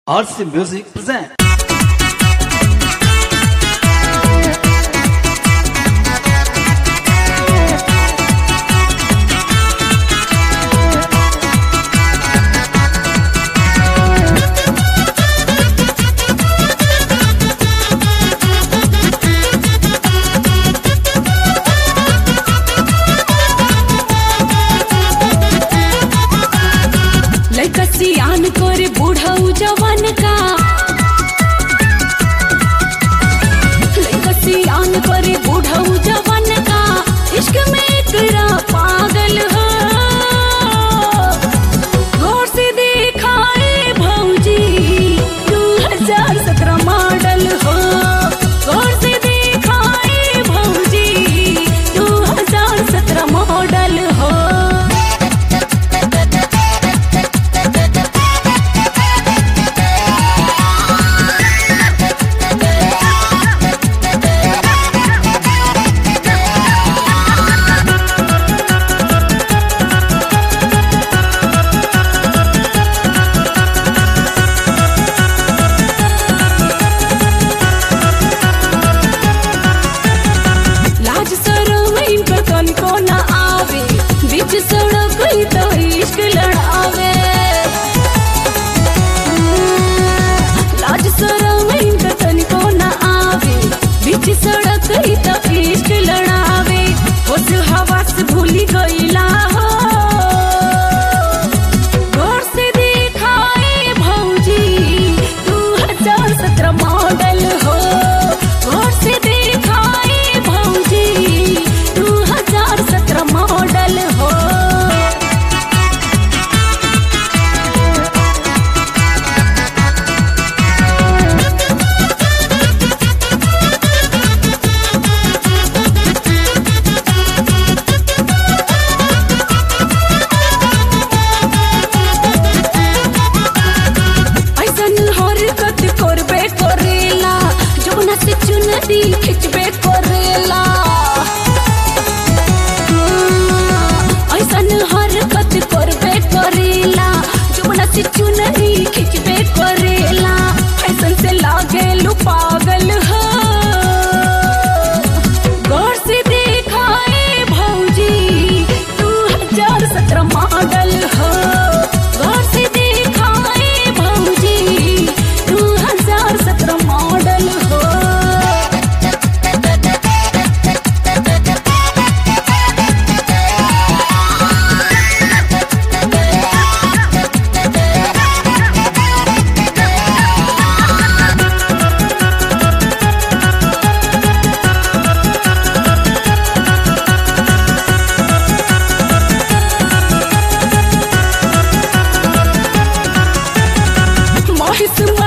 RC Music present. सियान करे बूढ़ऊ जवान का सियान करे बूढ़ऊ जवान का इश्क में एकरा पागल हो गौर से दिखाए भौजी 2017 मॉडल हो गौर से दिखाए भौजी 2017 मॉडल हो सड़क तो इश्क लड़ावे लाज शरम इनका तनिको न आवे बीच सड़क तो इश्क लड़ावे होश हवास भूली गईला हो गौर से दिखाए भौजी 2017 मॉडल हो गौर से दिखाए भौजी 2017 मॉडल हो चुनरी खिंचबे करेला ऐसन हरकत करबे करेला जुबना से चुनरी खिंचबे करेला ऐसन से लागे लू पागल हो गौर से दिखाए भौजी 2017 मॉडल हो गौर से दिखाए भौजी 2017 मॉडल हो मोहित